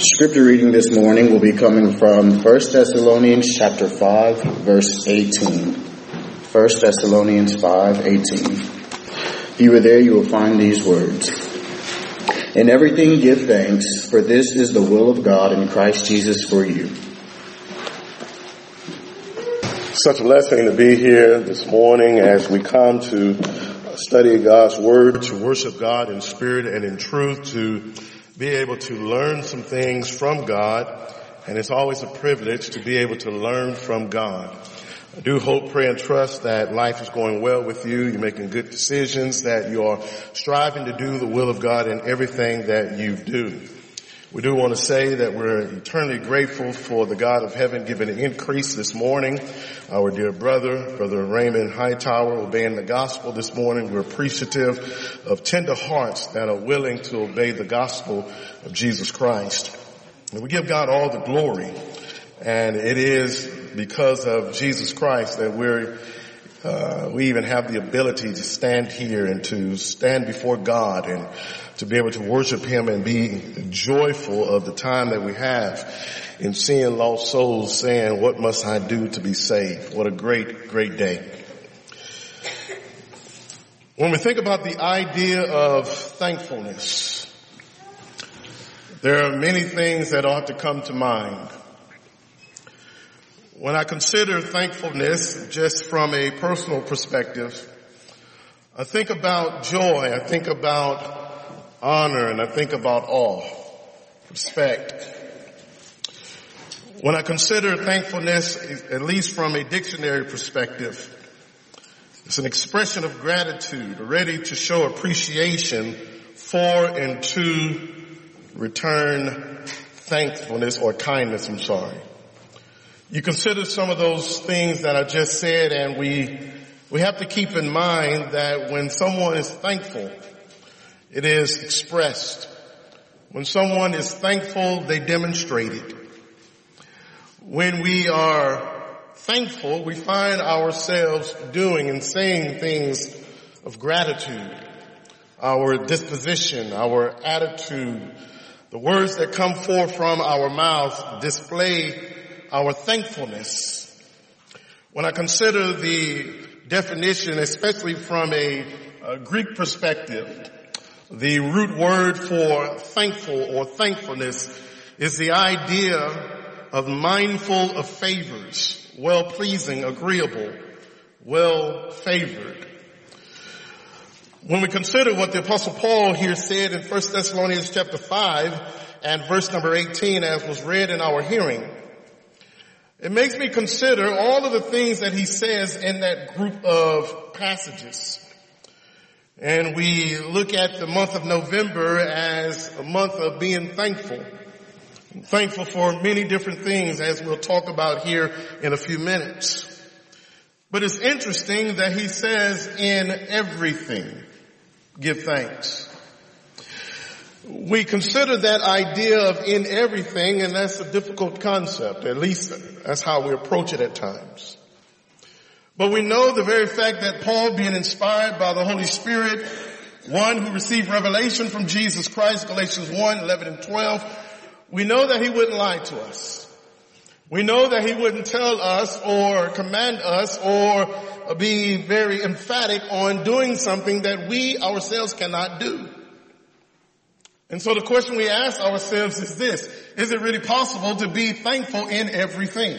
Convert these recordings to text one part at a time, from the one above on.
Scripture reading this morning will be coming from 1 Thessalonians chapter 5, verse 18. 1 Thessalonians 5:18. If you are there, you will find these words. In everything give thanks, for this is the will of God in Christ Jesus for you. Such a blessing to be here this morning as we come to study God's Word, to worship God in spirit and in truth, to be able to learn some things from God, and it's always a privilege to be able to learn from God. I do hope, pray, and trust that life is going well with you. You're making good decisions, that you are striving to do the will of God in everything that you do. We do want to say that we're eternally grateful for the God of heaven giving an increase this morning. Our dear Brother Raymond Hightower, obeying the gospel this morning. We're appreciative of tender hearts that are willing to obey the gospel of Jesus Christ. And we give God all the glory. And it is because of Jesus Christ that we even have the ability to stand here and to stand before God and to be able to worship Him and be joyful of the time that we have in seeing lost souls saying, "What must I do to be saved?" What a great, great day. When we think about the idea of thankfulness, there are many things that ought to come to mind. When I consider thankfulness just from a personal perspective, I think about joy, I think about honor, and I think about awe, respect. When I consider thankfulness, at least from a dictionary perspective, it's an expression of gratitude, ready to show appreciation for and to return thankfulness or kindness, You consider some of those things that I just said, and we have to keep in mind that when someone is thankful, it is expressed. When someone is thankful, they demonstrate it. When we are thankful, we find ourselves doing and saying things of gratitude. Our disposition, our attitude, the words that come forth from our mouth display our thankfulness. When I consider the definition, especially from a Greek perspective, the root word for thankful or thankfulness is the idea of mindful of favors, well-pleasing, agreeable, well-favored. When we consider what the Apostle Paul here said in 1 Thessalonians chapter 5 and verse number 18, as was read in our hearing, it makes me consider all of the things that he says in that group of passages. And we look at the month of November as a month of being thankful. Thankful for many different things, as we'll talk about here in a few minutes. But it's interesting that he says, in everything, give thanks. We consider that idea of in everything, and that's a difficult concept. At least that's how we approach it at times. But we know the very fact that Paul, being inspired by the Holy Spirit, one who received revelation from Jesus Christ, Galatians 1:11 and 12, we know that he wouldn't lie to us. We know that he wouldn't tell us or command us or be very emphatic on doing something that we ourselves cannot do. And so the question we ask ourselves is this: is it really possible to be thankful in everything?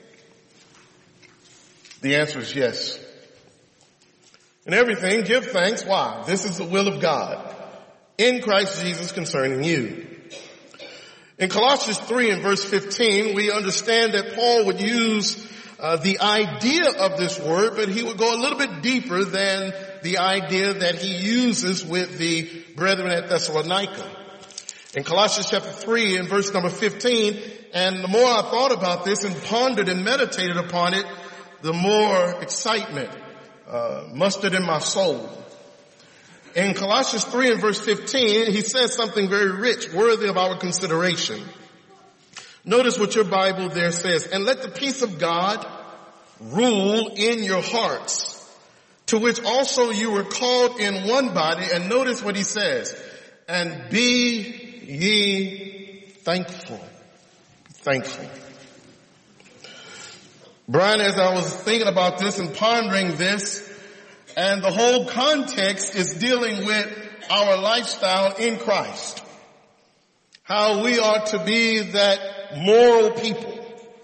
The answer is yes. In everything, give thanks. Why? This is the will of God in Christ Jesus concerning you. In Colossians 3 and verse 15, we understand that Paul would use the idea of this word, but he would go a little bit deeper than the idea that he uses with the brethren at Thessalonica. In Colossians chapter 3 and verse number 15, and the more I thought about this and pondered and meditated upon it, the more excitement mustered in my soul. In Colossians 3 and verse 15, he says something very rich, worthy of our consideration. Notice what your Bible there says. And let the peace of God rule in your hearts, to which also you were called in one body. And notice what he says. And be ye thankful. Be thankful. Brian, as I was thinking about this and pondering this, and the whole context is dealing with our lifestyle in Christ. How we are to be that moral people.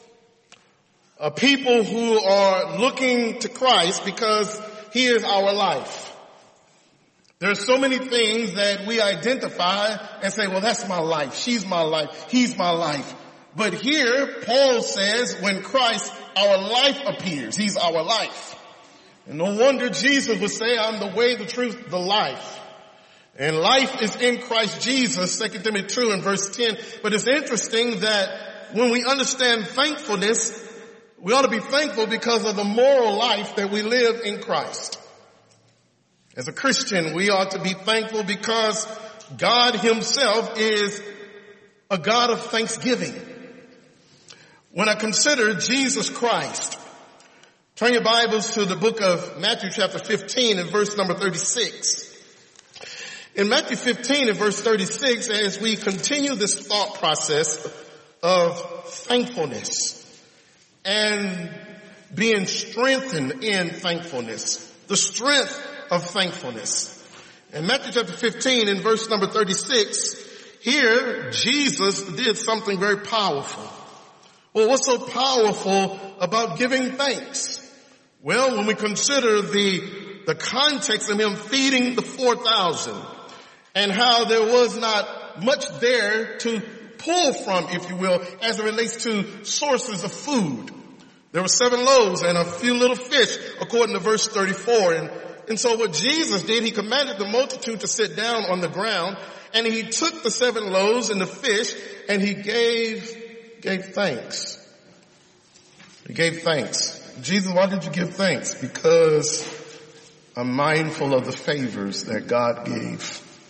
A people who are looking to Christ because He is our life. There are so many things that we identify and say, well, that's my life. She's my life. He's my life. But here, Paul says, when Christ, our life appears, He's our life. And no wonder Jesus would say, I'm the way, the truth, the life. And life is in Christ Jesus, 2 Timothy 2 and verse 10. But it's interesting that when we understand thankfulness, we ought to be thankful because of the moral life that we live in Christ. As a Christian, we ought to be thankful because God Himself is a God of thanksgiving. When I consider Jesus Christ, turn your Bibles to the book of Matthew chapter 15 and verse number 36. In Matthew 15 and verse 36, as we continue this thought process of thankfulness and being strengthened in thankfulness, the strength of thankfulness. In Matthew chapter 15 and verse number 36, here Jesus did something very powerful. Well, what's so powerful about giving thanks? Well, when we consider the context of Him feeding the 4,000 and how there was not much there to pull from, if you will, as it relates to sources of food. There were 7 loaves and a few little fish, according to verse 34. And so what Jesus did, He commanded the multitude to sit down on the ground, and He took the 7 loaves and the fish, and He gave thanks. He gave thanks. Jesus, why did you give thanks? Because I'm mindful of the favors that God gave.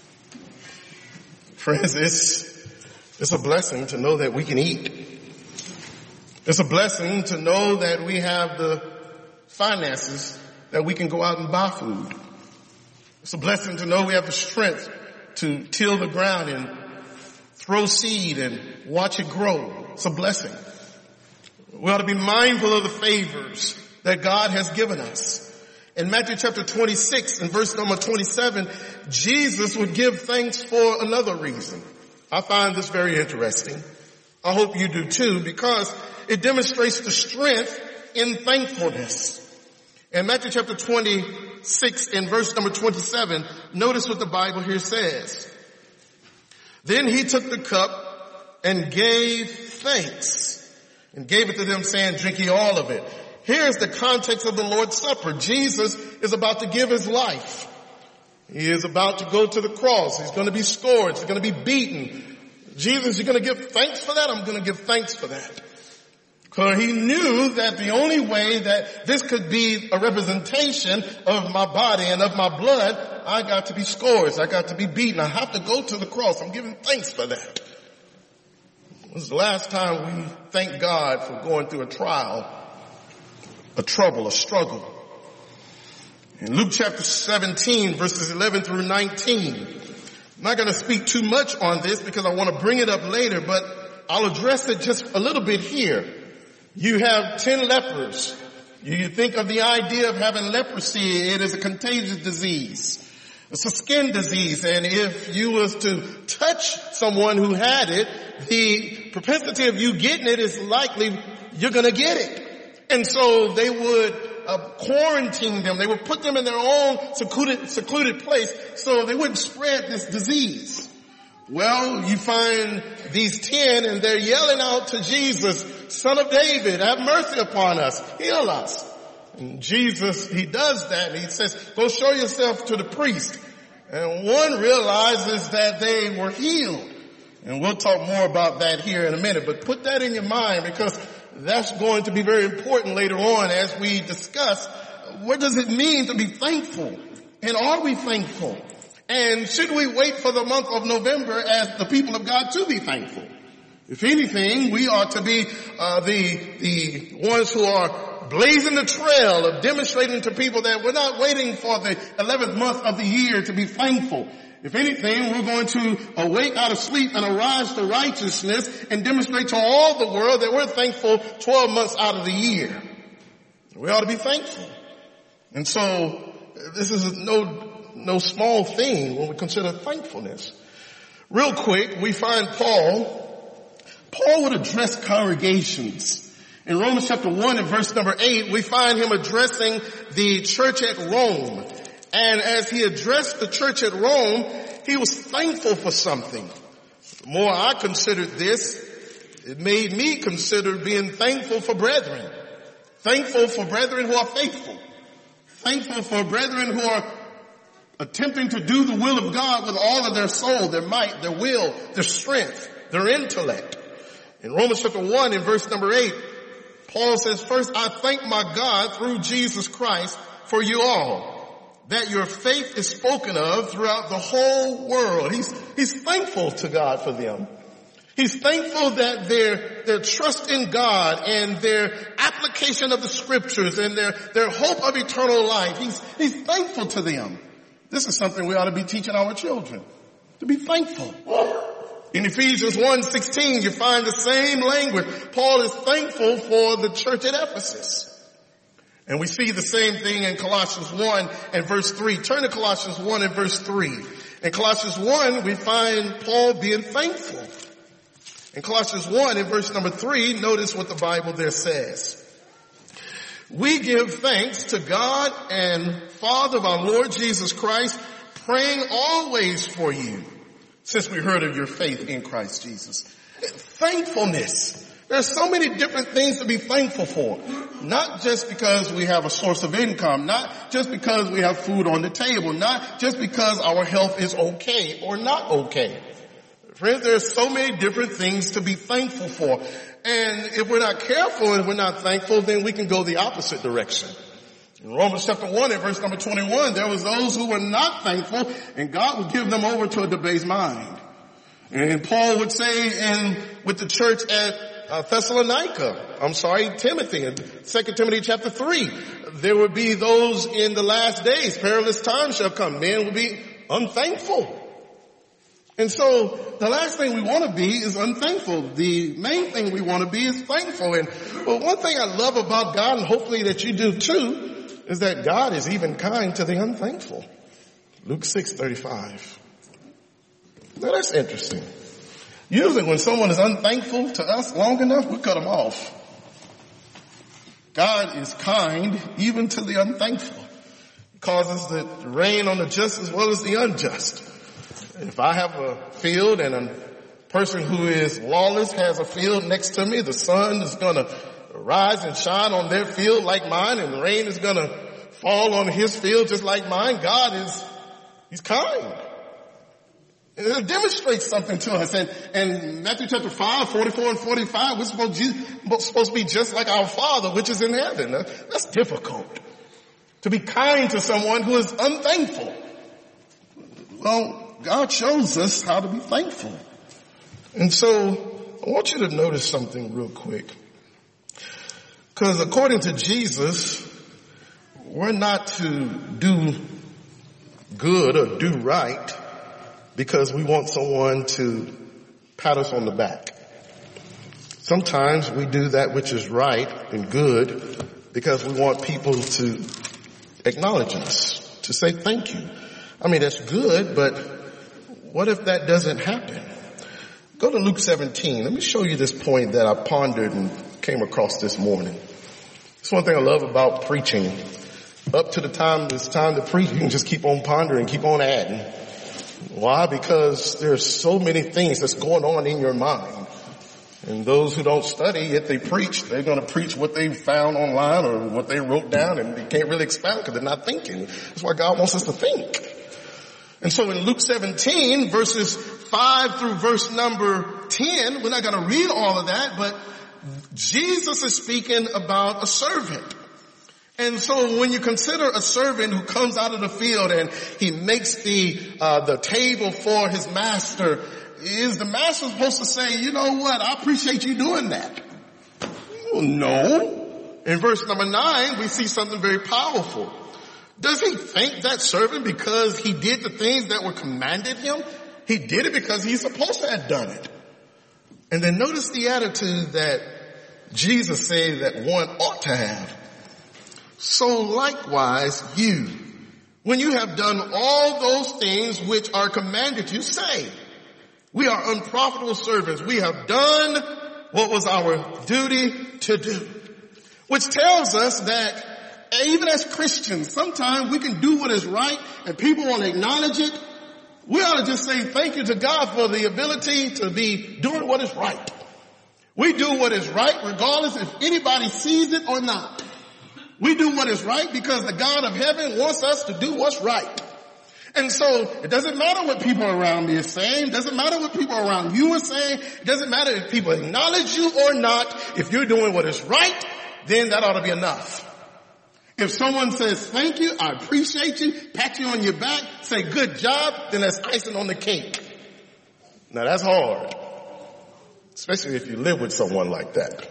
Friends, it's a blessing to know that we can eat. It's a blessing to know that we have the finances that we can go out and buy food. It's a blessing to know we have the strength to till the ground and throw seed and watch it grow. It's a blessing. We ought to be mindful of the favors that God has given us. In Matthew chapter 26 and verse number 27, Jesus would give thanks for another reason. I find this very interesting. I hope you do too, because it demonstrates the strength in thankfulness. In Matthew chapter 26 and verse number 27, notice what the Bible here says. Then He took the cup and gave thanks and gave it to them, saying, drink ye all of it. Here's the context of the Lord's Supper. Jesus is about to give His life. He is about to go to the cross. He's going to be scourged. He's going to be beaten. Jesus, you're going to give thanks for that? I'm going to give thanks for that. Because He knew that the only way that this could be a representation of my body and of my blood, I got to be scourged. I got to be beaten. I have to go to the cross. I'm giving thanks for that. This is the last time we thank God for going through a trial, a trouble, a struggle. In Luke chapter 17, verses 11 through 19, I'm not going to speak too much on this because I want to bring it up later, but I'll address it just a little bit here. You have 10 lepers. You think of the idea of having leprosy, it is a contagious disease. It's a skin disease, and if you was to touch someone who had it, the propensity of you getting it is likely you're going to get it. And so they would quarantine them. They would put them in their own secluded place so they wouldn't spread this disease. Well, you find these 10 and they're yelling out to Jesus, Son of David, have mercy upon us, heal us. And Jesus, He does that. He says, go show yourself to the priest. And one realizes that they were healed. And we'll talk more about that here in a minute. But put that in your mind because that's going to be very important later on as we discuss what does it mean to be thankful? And are we thankful? And should we wait for the month of November as the people of God to be thankful? If anything, we ought to be the ones who are blazing the trail of demonstrating to people that we're not waiting for the 11th month of the year to be thankful. If anything, we're going to awake out of sleep and arise to righteousness and demonstrate to all the world that we're thankful 12 months out of the year. We ought to be thankful. And so this is no small thing when we consider thankfulness. Real quick, we find Paul would address congregations. In Romans chapter 1 and verse number 8, we find him addressing the church at Rome. And as he addressed the church at Rome, he was thankful for something. The more I considered this, it made me consider being thankful for brethren. Thankful for brethren who are faithful. Thankful for brethren who are attempting to do the will of God with all of their soul, their might, their will, their strength, their intellect. In Romans chapter 1 and verse number 8, Paul says, "First I thank my God through Jesus Christ for you all, that your faith is spoken of throughout the whole world." He's thankful to God for them. He's thankful that their trust in God and their application of the scriptures and their hope of eternal life, he's thankful to them. This is something we ought to be teaching our children, to be thankful. In Ephesians 1:16, you find the same language. Paul is thankful for the church at Ephesus. And we see the same thing in Colossians 1 and verse 3. Turn to Colossians 1 and verse 3. In Colossians 1, we find Paul being thankful. In Colossians 1 and verse number 3, notice what the Bible there says. "We give thanks to God and Father of our Lord Jesus Christ, praying always for you, since we heard of your faith in Christ Jesus." Thankfulness. There's so many different things to be thankful for. Not just because we have a source of income, not just because we have food on the table, not just because our health is okay or not okay. Friends, there's so many different things to be thankful for. And if we're not careful and we're not thankful, then we can go the opposite direction. In Romans chapter 1 and verse number 21, there was those who were not thankful, and God would give them over to a debased mind. And Paul would say with the church at Timothy, in 2 Timothy chapter 3, there would be those in the last days, perilous times shall come. Men will be unthankful. And so the last thing we want to be is unthankful. The main thing we want to be is thankful. And one thing I love about God, and hopefully that you do too, is that God is even kind to the unthankful. Luke 6:35. Now that's interesting. Usually when someone is unthankful to us long enough, we cut them off. God is kind even to the unthankful. He causes it to rain on the just as well as the unjust. If I have a field and a person who is lawless has a field next to me, the sun is going to rise and shine on their field like mine, and the rain is going to fall on his field just like mine. God he's kind. It demonstrates something to us. And Matthew chapter 5, 44 and 45, we're supposed to be just like our Father which is in heaven. That's difficult. To be kind to someone who is unthankful. Well, God shows us how to be thankful. And so I want you to notice something real quick. Because according to Jesus, we're not to do good or do right because we want someone to pat us on the back. Sometimes we do that which is right and good because we want people to acknowledge us, to say thank you. I mean, that's good, but what if that doesn't happen? Go to Luke 17. Let me show you this point that I pondered and came across this morning. It's one thing I love about preaching. Up to the time it's time to preach, you can just keep on pondering, keep on adding. Why? Because there's so many things that's going on in your mind. And those who don't study, yet they preach, they're going to preach what they found online or what they wrote down, and they can't really expound because they're not thinking. That's why God wants us to think. And so in Luke 17, verses 5 through verse number 10, we're not going to read all of that, but Jesus is speaking about a servant. And so when you consider a servant who comes out of the field and he makes the table for his master, is the master supposed to say, you know what, I appreciate you doing that? Well, no. In verse number 9, we see something very powerful. Does he thank that servant because he did the things that were commanded him? He did it because he's supposed to have done it. And then notice the attitude that Jesus said that one ought to have. So likewise you, when you have done all those things which are commanded you, say, we are unprofitable servants. We have done what was our duty to do. Which tells us that even as Christians, sometimes we can do what is right and people won't acknowledge it. We ought to just say thank you to God for the ability to be doing what is right. We do what is right regardless if anybody sees it or not. We do what is right because the God of heaven wants us to do what's right. And so it doesn't matter what people around me are saying. It doesn't matter what people around you are saying. It doesn't matter if people acknowledge you or not. If you're doing what is right, then that ought to be enough. If someone says, thank you, I appreciate you, pat you on your back, say good job, then that's icing on the cake. Now that's hard. Especially if you live with someone like that.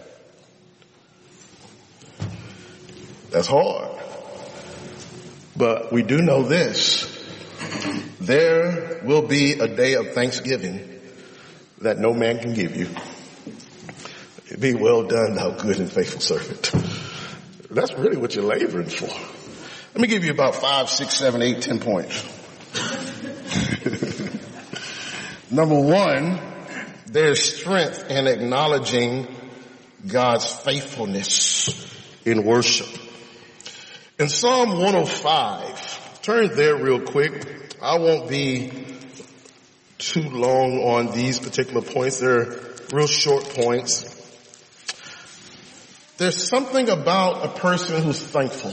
That's hard. But we do know this. There will be a day of thanksgiving that no man can give you. Be well done, thou good and faithful servant. That's really what you're laboring for. Let me give you about 5, 6, 7, 8, 10 points. Number one, there's strength in acknowledging God's faithfulness in worship. In Psalm 105, turn there real quick. I won't be too long on these particular points. They're real short points. There's something about a person who's thankful.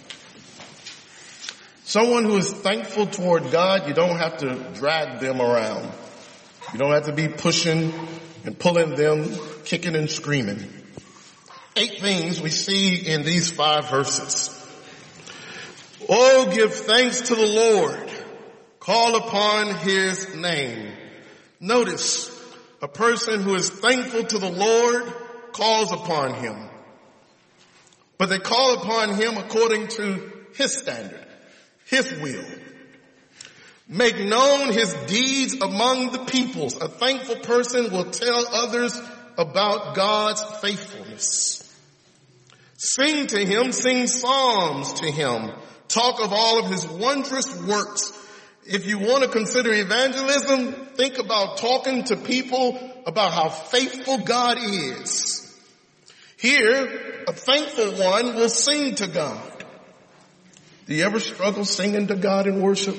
Someone who is thankful toward God, you don't have to drag them around. You don't have to be pushing and pulling them, kicking and screaming. 8 things we see in these 5 verses. Oh, give thanks to the Lord. Call upon his name. Notice, a person who is thankful to the Lord calls upon him. But they call upon him according to his standard, his will. Make known his deeds among the peoples. A thankful person will tell others about God's faithfulness. Sing to him, sing psalms to him. Talk of all of his wondrous works. If you want to consider evangelism, think about talking to people about how faithful God is. Here, a thankful one will sing to God. Do you ever struggle singing to God in worship?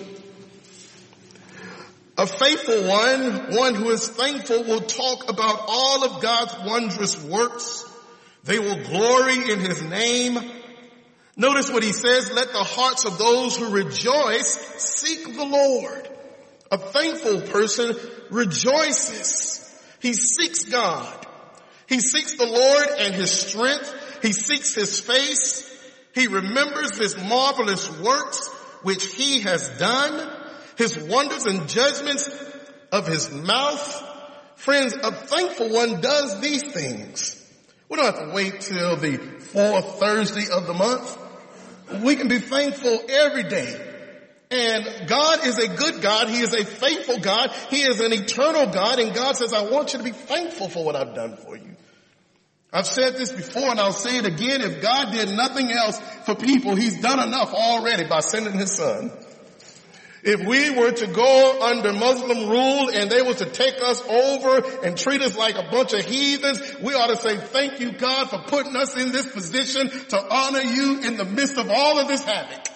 A faithful one who is thankful, will talk about all of God's wondrous works. They will glory in his name. Notice what he says, let the hearts of those who rejoice seek the Lord. A thankful person rejoices. He seeks God. He seeks the Lord and his strength. He seeks his face. He remembers his marvelous works which he has done, his wonders and judgments of his mouth. Friends, a thankful one does these things. We don't have to wait till the 4th Thursday of the month. We can be thankful every day. And God is a good God. He is a faithful God. He is an eternal God. And God says, I want you to be thankful for what I've done for you. I've said this before and I'll say it again. If God did nothing else for people, he's done enough already by sending his son. If we were to go under Muslim rule and they were to take us over and treat us like a bunch of heathens, we ought to say, thank you, God, for putting us in this position to honor you in the midst of all of this havoc.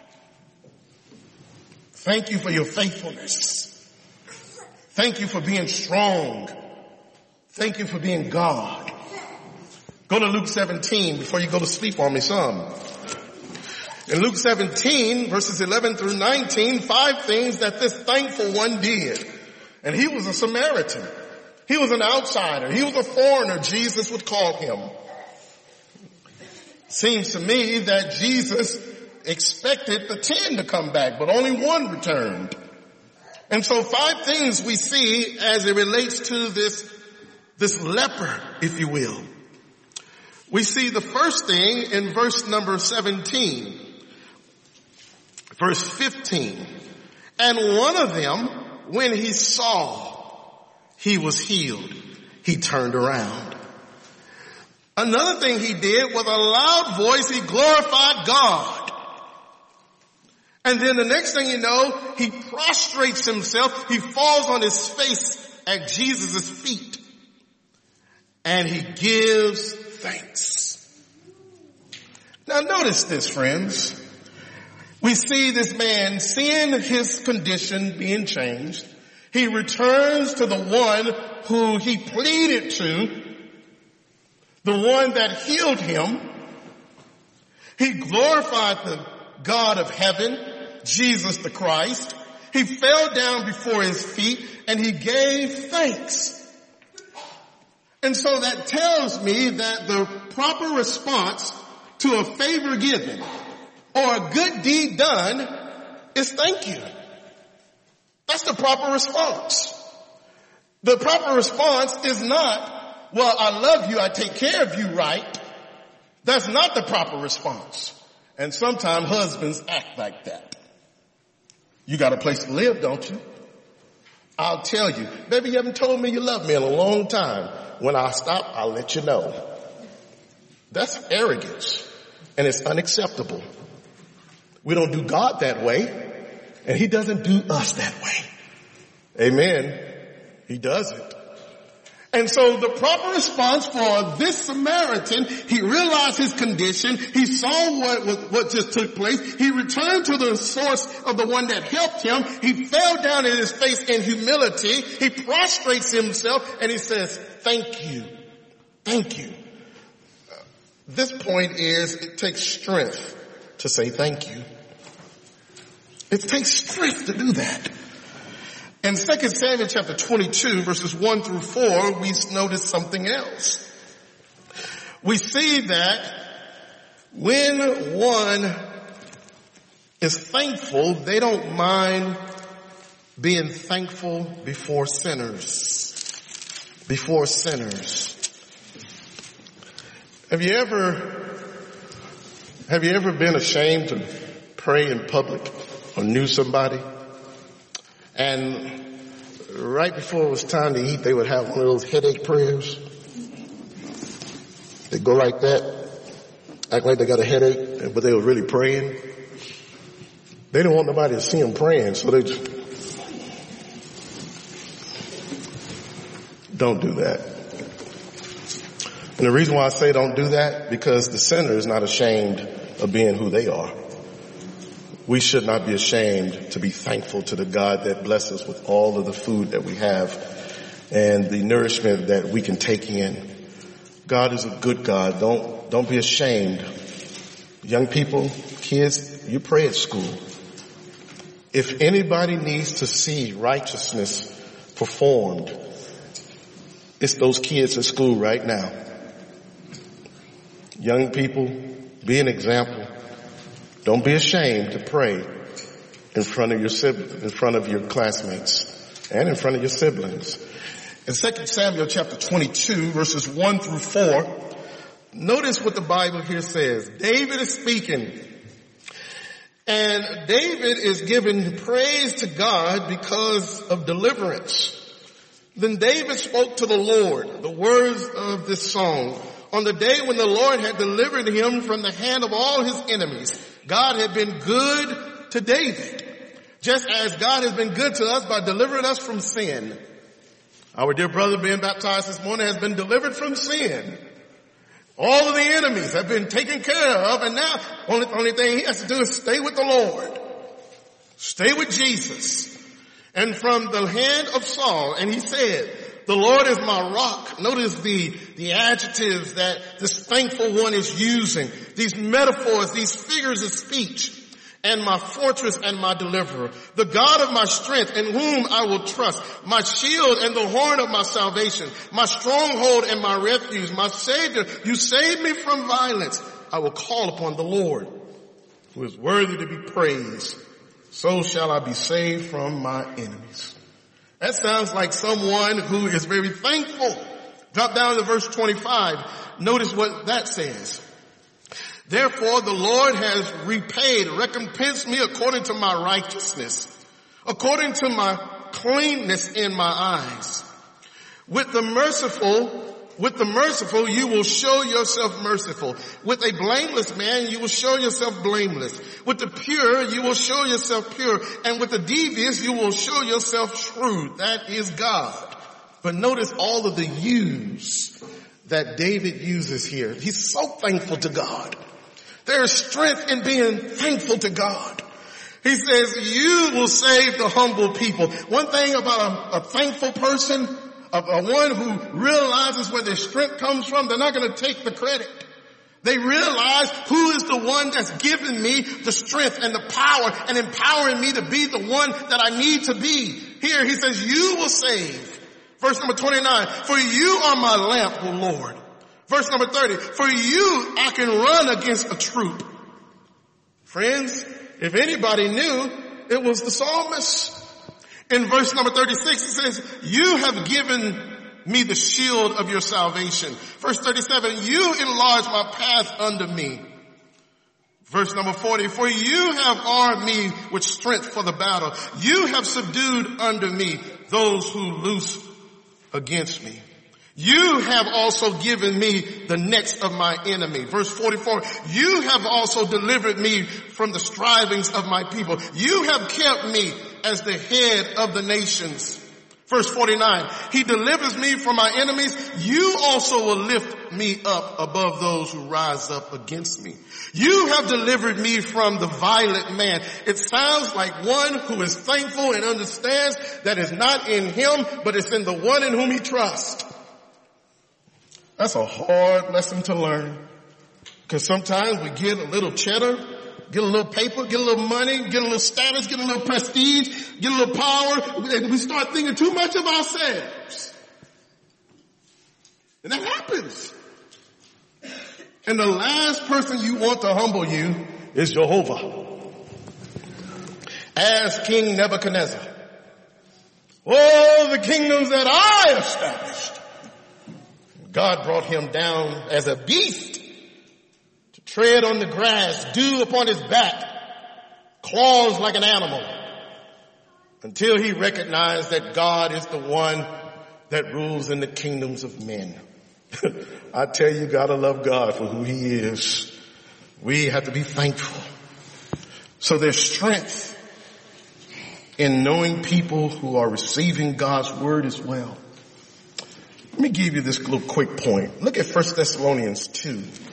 Thank you for your faithfulness. Thank you for being strong. Thank you for being God. Go to Luke 17 before you go to sleep on me some. In Luke 17, verses 11 through 19, 5 things that this thankful one did. And he was a Samaritan. He was an outsider. He was a foreigner, Jesus would call him. Seems to me that Jesus expected the 10 to come back, but only 1 returned. And so 5 things we see as it relates to this leper, if you will. We see the first thing in verse number 17. Verse 15. And one of them, when he saw he was healed, he turned around. Another thing he did, with a loud voice, he glorified God. And then the next thing you know, he prostrates himself. He falls on his face at Jesus' feet. And he gives thanks. Now notice this, friends. We see this man, seeing his condition being changed, he returns to the one who he pleaded to, the one that healed him. He glorified the God of heaven, Jesus the Christ. He fell down before his feet and he gave thanks. And so that tells me that the proper response to a favor given or a good deed done is thank you. That's the proper response. The proper response is not, well, I love you, I take care of you right. That's not the proper response. And sometimes husbands act like that. You got a place to live, don't you? I'll tell you. Baby, you haven't told me you love me in a long time. When I stop, I'll let you know. That's arrogance. And it's unacceptable. We don't do God that way. And he doesn't do us that way. Amen. He doesn't. And so the proper response for this Samaritan, he realized his condition. He saw what just took place. He returned to the source of the one that helped him. He fell down in his face in humility. He prostrates himself and he says, thank you. Thank you. This point is, it takes strength to say thank you. It takes strength to do that. In 2 Samuel chapter 22, verses 1 through 4, we notice something else. We see that when one is thankful, they don't mind being thankful before sinners. Before sinners. Have you ever been ashamed to pray in public or knew somebody? And right before it was time to eat, they would have one of those headache prayers. They go like that, act like they got a headache, but they were really praying. They didn't want nobody to see them praying, so they just don't do that. And the reason why I say don't do that, because the sinner is not ashamed of being who they are. We should not be ashamed to be thankful to the God that blesses us with all of the food that we have and the nourishment that we can take in. God is a good God. Don't be ashamed. Young people, kids, you pray at school. If anybody needs to see righteousness performed, it's those kids at school right now. Young people, be an example. Don't be ashamed to pray in front of your classmates and in front of your siblings. In 2 Samuel chapter 22, verses 1 through 4, notice what the Bible here says. David is speaking. And David is giving praise to God because of deliverance. Then David spoke to the Lord the words of this song. On the day when the Lord had delivered him from the hand of all his enemies, God had been good to David, just as God has been good to us by delivering us from sin. Our dear brother being baptized this morning has been delivered from sin. All of the enemies have been taken care of, and now only thing he has to do is stay with the Lord. Stay with Jesus. And from the hand of Saul, and he said, the Lord is my rock. Notice the adjectives that this thankful one is using. These metaphors, these figures of speech. And my fortress and my deliverer. The God of my strength in whom I will trust. My shield and the horn of my salvation. My stronghold and my refuge. My Savior. You saved me from violence. I will call upon the Lord, who is worthy to be praised. So shall I be saved from my enemies. That sounds like someone who is very thankful. Drop down to verse 25. Notice what that says. Therefore the Lord has recompensed me according to my righteousness, according to my cleanness in my eyes. With the merciful you will show yourself merciful. With a blameless man you will show yourself blameless. With the pure you will show yourself pure. And with the devious you will show yourself shrewd. That is God. But notice all of the yous that David uses here. He's so thankful to God. There is strength in being thankful to God. He says, you will save the humble people. One thing about a thankful person, one who realizes where their strength comes from, they're not going to take the credit. They realize who is the one that's given me the strength and the power and empowering me to be the one that I need to be. Here he says, you will save. Verse number 29, for you are my lamp, O Lord. Verse number 30, for you I can run against a troop. Friends, if anybody knew, it was the psalmist. In verse number 36, it says, you have given me the shield of your salvation. Verse 37, you enlarge my path under me. Verse number 40, for you have armed me with strength for the battle. You have subdued under me those who loose against me. You have also given me the necks of my enemy. Verse 44, you have also delivered me from the strivings of my people. You have kept me as the head of the nations. Verse 49, he delivers me from my enemies. You also will lift me up above those who rise up against me. You have delivered me from the violent man. It sounds like one who is thankful and understands that it's not in him, but it's in the one in whom he trusts. That's a hard lesson to learn. Because sometimes we get a little cheddar, get a little paper, get a little money, get a little status, get a little prestige, get a little power, and we start thinking too much of ourselves. And that happens. And the last person you want to humble you is Jehovah. As King Nebuchadnezzar. Oh, the kingdoms that I established. God brought him down as a beast to tread on the grass, dew upon his back, claws like an animal, until he recognized that God is the one that rules in the kingdoms of men. I tell you, gotta love God for who he is. We have to be thankful. So there's strength in knowing people who are receiving God's word as well. Let me give you this little quick point. Look at 1 Thessalonians 2.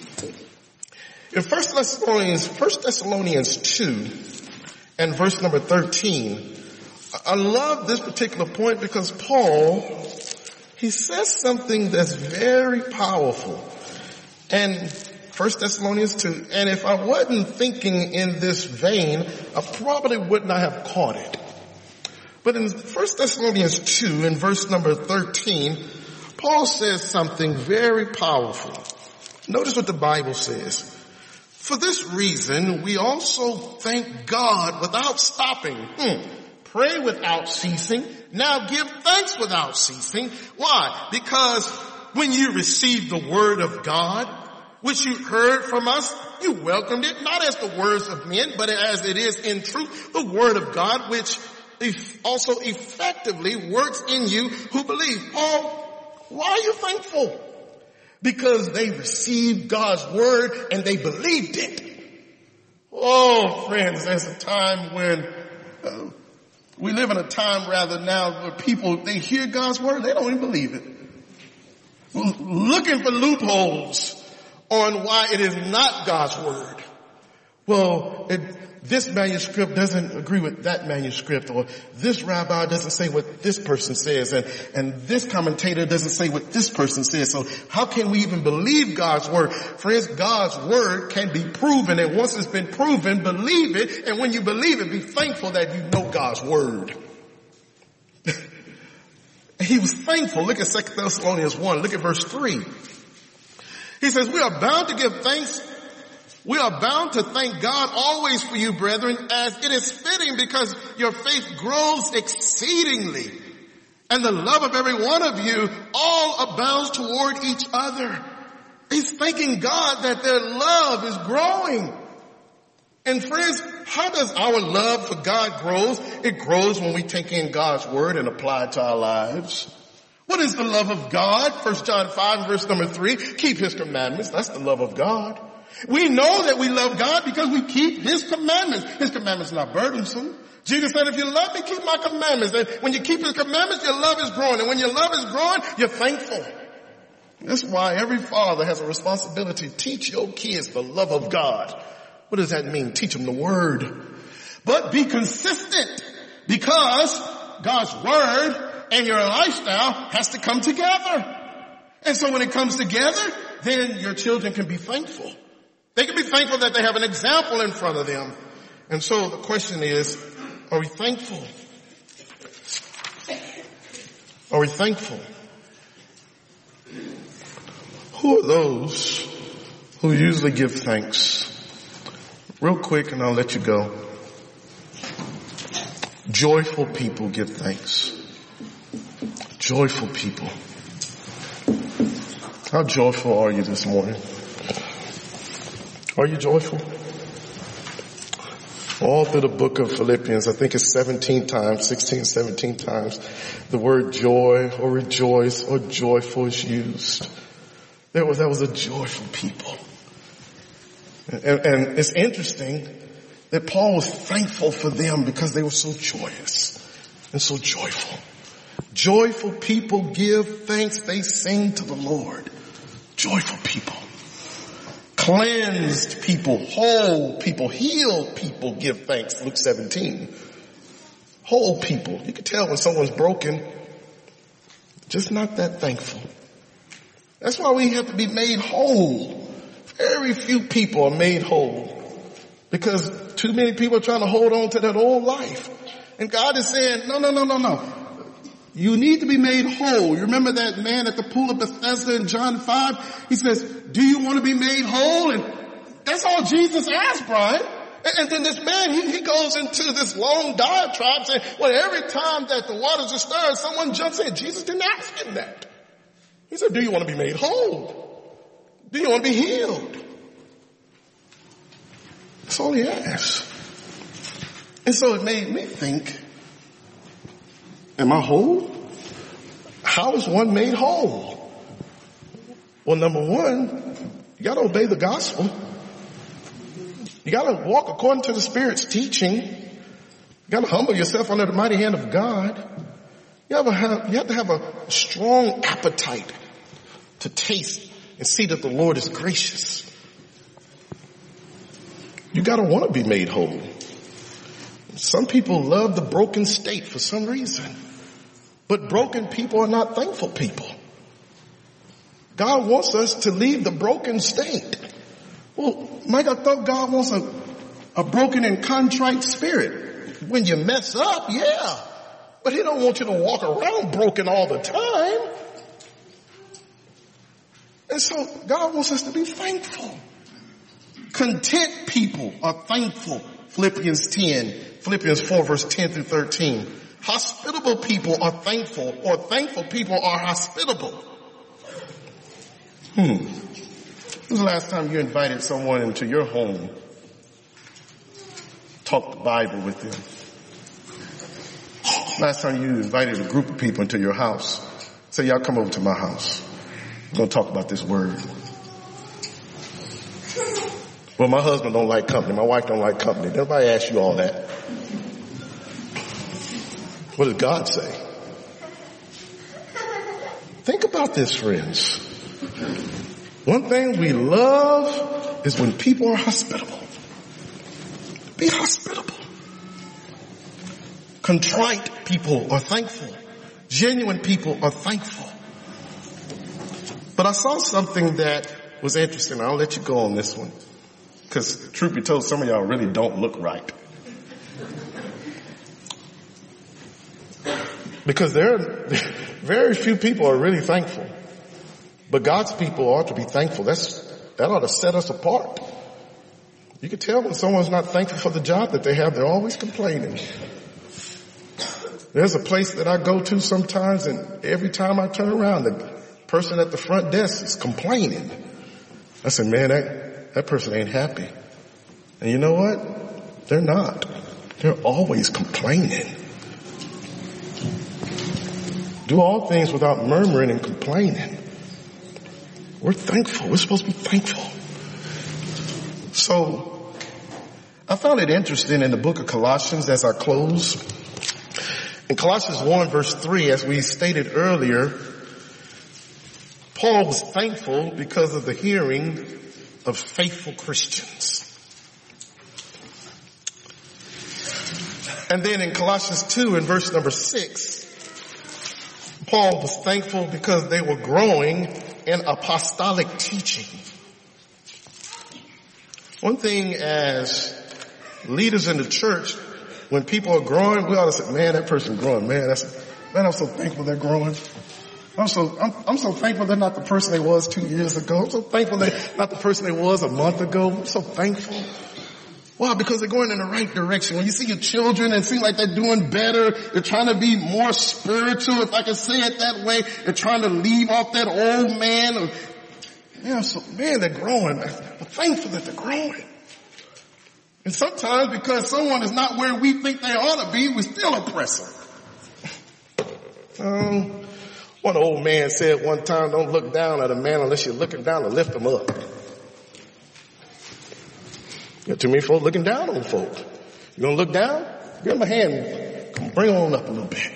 In 1 Thessalonians 2 and verse number 13, I love this particular point because Paul, he says something that's very powerful. And 1 Thessalonians 2, and if I wasn't thinking in this vein, I probably would not have caught it. But in 1 Thessalonians 2 in verse number 13, Paul says something very powerful. Notice what the Bible says. For this reason, we also thank God without stopping. Pray without ceasing. Now give thanks without ceasing. Why? Because when you received the word of God, which you heard from us, you welcomed it, not as the words of men, but as it is in truth, the word of God, which also effectively works in you who believe. Paul, why are you thankful? Because they received God's word and they believed it. Oh, friends, there's a time when we live in a time rather now where people, they hear God's word, they don't even believe it. Looking for loopholes on why it is not God's word. Well, this manuscript doesn't agree with that manuscript, or this rabbi doesn't say what this person says, and this commentator doesn't say what this person says. So how can we even believe God's word? Friends, God's word can be proven, and once it's been proven, believe it, and when you believe it, be thankful that you know God's word. He was thankful. Look at 2 Thessalonians 1. Look at verse 3. He says, we are bound to give thanks. We are bound to thank God always for you, brethren, as it is fitting, because your faith grows exceedingly, and the love of every one of you all abounds toward each other. He's thanking God that their love is growing. And friends, how does our love for God grow? It grows when we take in God's word and apply it to our lives. What is the love of God? 1 John 5 verse number 3, keep his commandments. That's the love of God. We know that we love God because we keep his commandments. His commandments are not burdensome. Jesus said, if you love me, keep my commandments. And when you keep his commandments, your love is growing. And when your love is growing, you're thankful. That's why every father has a responsibility to teach your kids the love of God. What does that mean? Teach them the word. But be consistent, because God's word and your lifestyle has to come together. And so when it comes together, then your children can be thankful. They can be thankful that they have an example in front of them. And so the question is, are we thankful? Are we thankful? Who are those who usually give thanks? Real quick, and I'll let you go. Joyful people give thanks. Joyful people. How joyful are you this morning? Are you joyful? All through the book of Philippians, I think it's 17 times, 16, 17 times, the word joy or rejoice or joyful is used. That was a joyful people. And it's interesting that Paul was thankful for them because they were so joyous and so joyful. Joyful people give thanks. They sing to the Lord. Joyful people. Cleansed people, whole people, healed people give thanks. Luke 17. Whole people. You can tell when someone's broken, just not that thankful. That's why we have to be made whole. Very few people are made whole because too many people are trying to hold on to that old life. And God is saying, no. You need to be made whole. You remember that man at the pool of Bethesda in John 5? He says, do you want to be made whole? And that's all Jesus asked, Brian. And then this man, he goes into this long diatribe saying, well, every time that the waters are stirred, someone jumps in. Jesus didn't ask him that. He said, do you want to be made whole? Do you want to be healed? That's all he asked. And so it made me think, am I whole? How is one made whole? Well, number one, you got to obey the gospel. You got to walk according to the Spirit's teaching. You got to humble yourself under the mighty hand of God. You have to have a strong appetite to taste and see that the Lord is gracious. You got to want to be made whole. Some people love the broken state for some reason. But broken people are not thankful people. God wants us to leave the broken state. Well, Mike, I thought God wants a broken and contrite spirit. When you mess up, yeah. But he don't want you to walk around broken all the time. And so God wants us to be thankful. Content people are thankful. Philippians 4 verse 10 through 13. Hospitable people are thankful, or thankful people are hospitable. When was the last time you invited someone into your home? Talked the Bible with them. Last time you invited a group of people into your house. Say, y'all come over to my house. We're going to talk about this word. Well, my husband don't like company. My wife don't like company. Nobody asks you all that. What does God say? Think about this, friends. One thing we love is when people are hospitable. Be hospitable. Contrite people are thankful. Genuine people are thankful. But I saw something that was interesting. I'll let you go on this one. Because truth be told, some of y'all really don't look right. Because there are very few people are really thankful. But God's people ought to be thankful. That ought to set us apart. You can tell when someone's not thankful for the job that they have, they're always complaining. There's a place that I go to sometimes, and every time I turn around, the person at the front desk is complaining. I said, man, that person ain't happy. And you know what? They're not. They're always complaining. Do all things without murmuring and complaining. We're thankful. We're supposed to be thankful. So, I found it interesting in the book of Colossians as I close. In Colossians 1 verse 3, as we stated earlier, Paul was thankful because of the hearing of faithful Christians. And then in Colossians 2 in verse number 6, Paul was thankful because they were growing in apostolic teaching. One thing as leaders in the church, when people are growing, we ought to say, man, that person's growing. Man, I'm so thankful they're growing. I'm so thankful they're not the person they was 2 years ago. I'm so thankful they're not the person they was a month ago. I'm so thankful. Why? Because they're going in the right direction. When you see your children and seem like they're doing better, they're trying to be more spiritual, if I can say it that way. They're trying to leave off that old man. Man, they're growing. I'm thankful that they're growing. And sometimes because someone is not where we think they ought to be, we still oppress them. One old man said one time, don't look down at a man unless you're looking down to lift him up. Got too many folks looking down on folk. You gonna look down? Give them a hand. Come bring on up a little bit.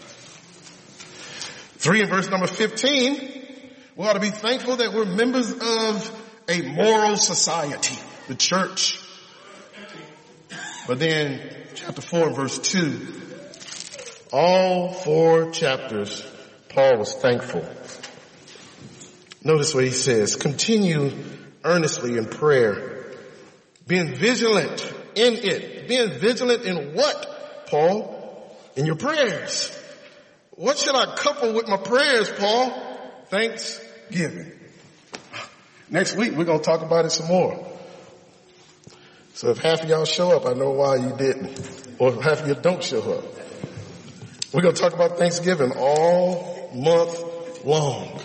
3 in verse number 15, we ought to be thankful that we're members of a moral society, the church. But then chapter 4 verse 2, all 4 chapters, Paul was thankful. Notice what he says, continue earnestly in prayer, being vigilant in it. Being vigilant in what, Paul? In your prayers. What should I couple with my prayers, Paul? Thanksgiving. Next week, we're going to talk about it some more. So if half of y'all show up, I know why you didn't. Or if half of you don't show up. We're going to talk about Thanksgiving all month long.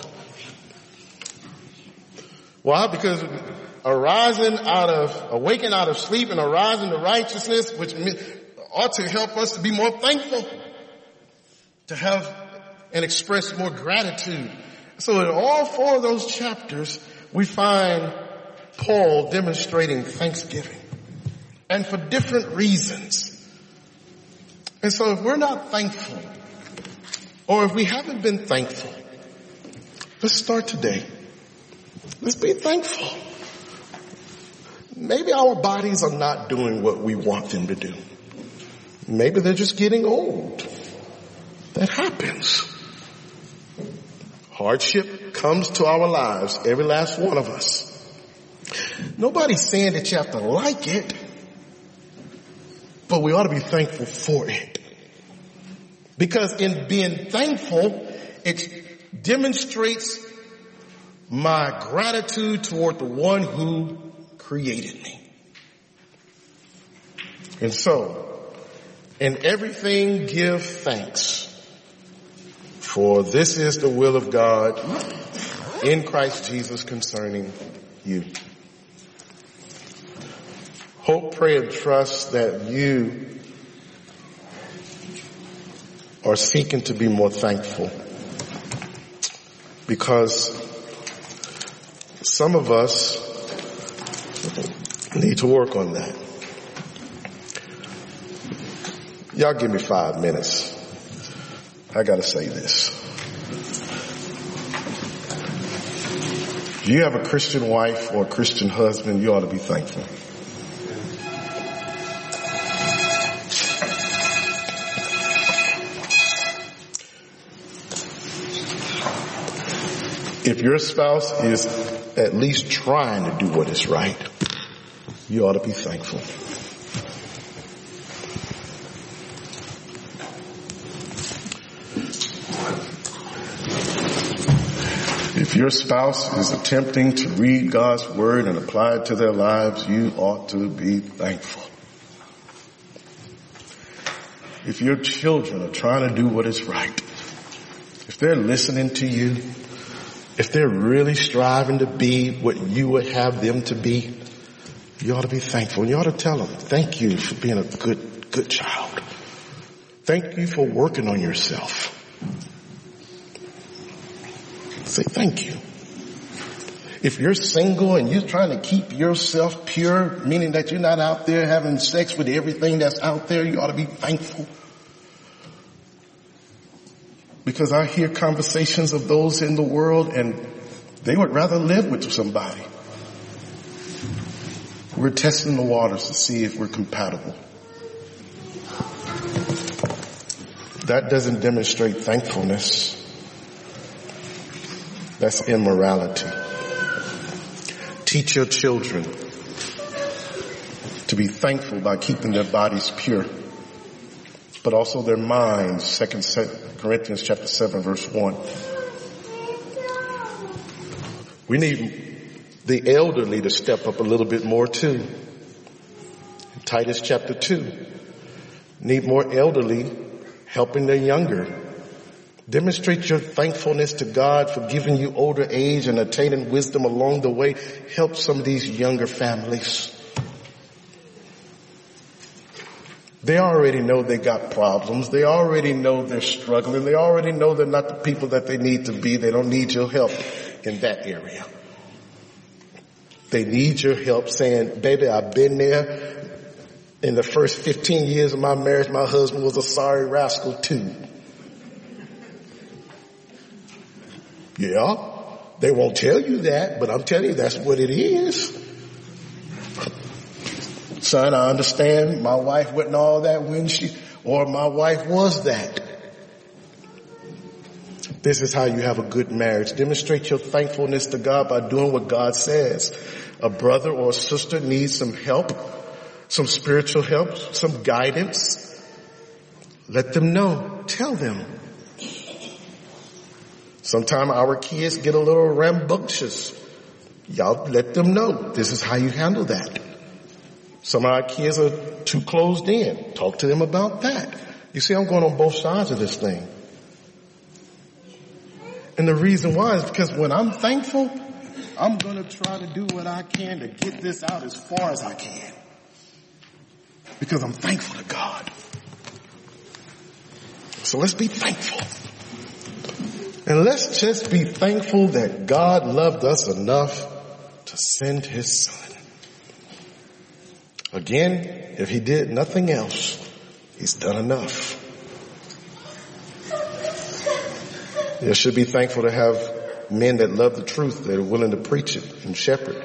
Why? Because awaking out of sleep and arising to righteousness, which ought to help us to be more thankful, to have and express more gratitude. So in all 4 of those chapters, we find Paul demonstrating thanksgiving, and for different reasons. And so if we're not thankful, or if we haven't been thankful, let's start today. Let's be thankful. Maybe our bodies are not doing what we want them to do. Maybe they're just getting old. That happens. Hardship comes to our lives, every last one of us. Nobody's saying that you have to like it, but we ought to be thankful for it. Because in being thankful, it demonstrates my gratitude toward the one who created me. And so, in everything give thanks, for this is the will of God in Christ Jesus concerning you. Hope, pray, and trust that you are seeking to be more thankful, because some of us need to work on that. Y'all give me 5 minutes. I gotta say this. If you have a Christian wife or a Christian husband, you ought to be thankful. If your spouse is at least trying to do what is right, you ought to be thankful. If your spouse is attempting to read God's word and apply it to their lives, you ought to be thankful. If your children are trying to do what is right, if they're listening to you, if they're really striving to be what you would have them to be, you ought to be thankful. And you ought to tell them, thank you for being a good child. Thank you for working on yourself. Say thank you. If you're single and you're trying to keep yourself pure, meaning that you're not out there having sex with everything that's out there, you ought to be thankful. Because I hear conversations of those in the world and they would rather live with somebody. We're testing the waters to see if we're compatible. That doesn't demonstrate thankfulness. That's immorality. Teach your children to be thankful by keeping their bodies pure, but also their minds. 2 Corinthians chapter 7 verse 1. We need the elderly to step up a little bit more too. Titus chapter 2. Need more elderly helping their younger. Demonstrate your thankfulness to God for giving you older age and attaining wisdom along the way. Help some of these younger families. They already know they got problems. They already know they're struggling. They already know they're not the people that they need to be. They don't need your help in that area. They need your help saying, baby, I've been there. In the first 15 years of my marriage, my husband was a sorry rascal too. Yeah, they won't tell you that, but I'm telling you that's what it is. Son, I understand my wife wasn't all that or my wife was that. This is how you have a good marriage. Demonstrate your thankfulness to God by doing what God says. A brother or a sister needs some help, some spiritual help, some guidance. Let them know. Tell them. Sometimes our kids get a little rambunctious. Y'all let them know. This is how you handle that. Some of our kids are too closed in. Talk to them about that. You see, I'm going on both sides of this thing. And the reason why is because when I'm thankful, I'm going to try to do what I can to get this out as far as I can. Because I'm thankful to God. So let's be thankful. And let's just be thankful that God loved us enough to send his son. Again, if he did nothing else, he's done enough. You should be thankful to have men that love the truth, that are willing to preach it and shepherd.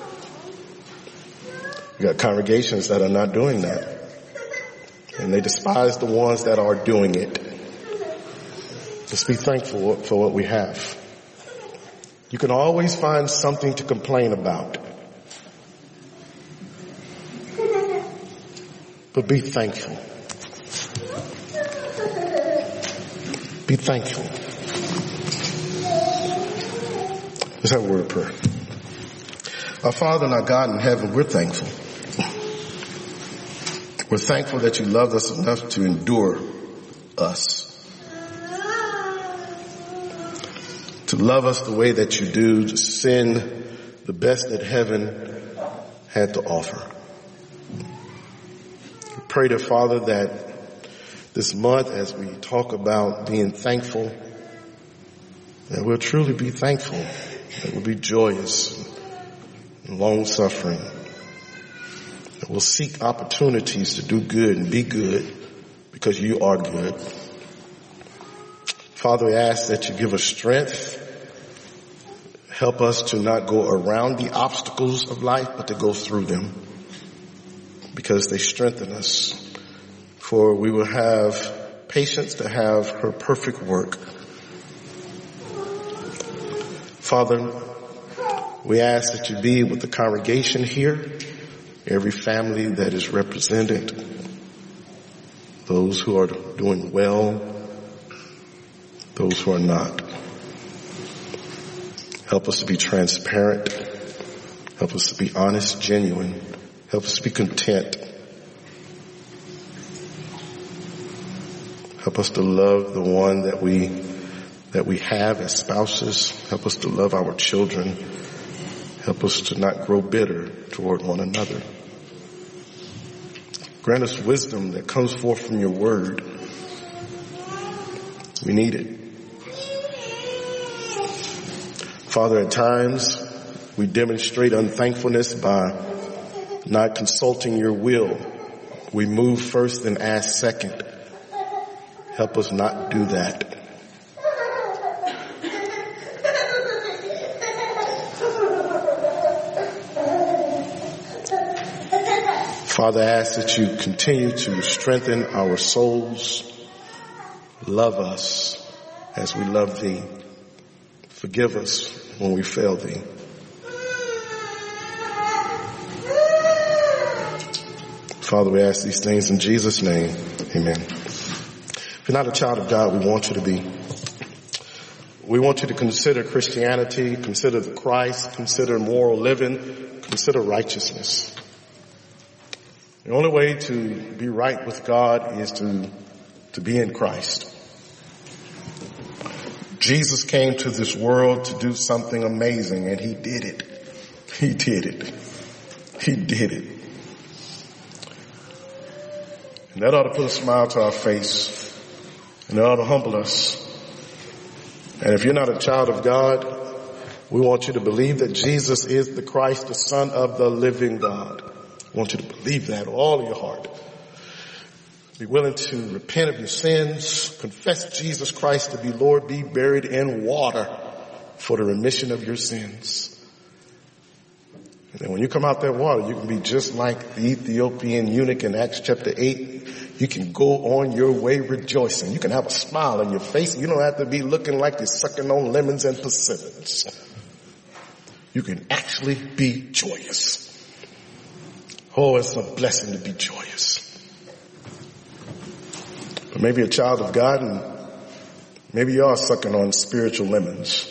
You got congregations that are not doing that. And they despise the ones that are doing it. Just be thankful for what we have. You can always find something to complain about. But be thankful. Be thankful. Let's have a word of prayer. Our Father and our God in heaven, we're thankful. We're thankful that you loved us enough to endure us. To love us the way that you do, to send the best that heaven had to offer. We pray to Father that this month as we talk about being thankful, that we'll truly be thankful, that we'll be joyous and long-suffering, that we'll seek opportunities to do good and be good because you are good. Father, we ask that you give us strength. Help us to not go around the obstacles of life, but to go through them because they strengthen us. For we will have patience to have her perfect work. Father, we ask that you be with the congregation here, every family that is represented, those who are doing well, those who are not. Help us to be transparent. Help us to be honest, genuine. Help us to be content. Help us to love the one that we that we have as spouses. Help us to love our children. Help us to not grow bitter toward one another. Grant us wisdom that comes forth from your word. We need it. Father, at times we demonstrate unthankfulness by not consulting your will. We move first and ask second. Help us not do that. Father, I ask that you continue to strengthen our souls. Love us as we love thee. Forgive us when we fail thee. Father, we ask these things in Jesus' name. Amen. If you're not a child of God, we want you to be. We want you to consider Christianity, consider the Christ, consider moral living, consider righteousness. The only way to be right with God is to be in Christ. Jesus came to this world to do something amazing, and he did it. He did it. He did it. And that ought to put a smile to our face, and it ought to humble us. And if you're not a child of God, we want you to believe that Jesus is the Christ, the Son of the living God. I want you to believe that with all of your heart. Be willing to repent of your sins, confess Jesus Christ to be Lord, be buried in water for the remission of your sins. And then when you come out that water, you can be just like the Ethiopian eunuch in Acts chapter 8. You can go on your way rejoicing. You can have a smile on your face. You don't have to be looking like you're sucking on lemons and persimmons. You can actually be joyous. Oh, it's a blessing to be joyous. But maybe you're a child of God and maybe you are sucking on spiritual lemons.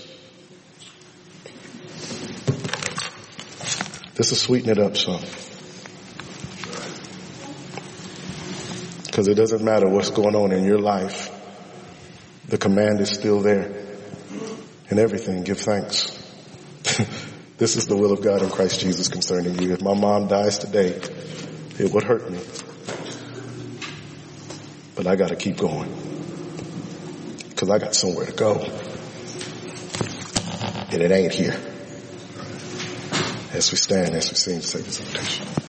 This will sweeten it up some. Because it doesn't matter what's going on in your life. The command is still there. In everything, give thanks. This is the will of God in Christ Jesus concerning you. If my mom dies today, it would hurt me. But I got to keep going. Because I got somewhere to go. And it ain't here. As we stand, as we sing the Savior's invitation.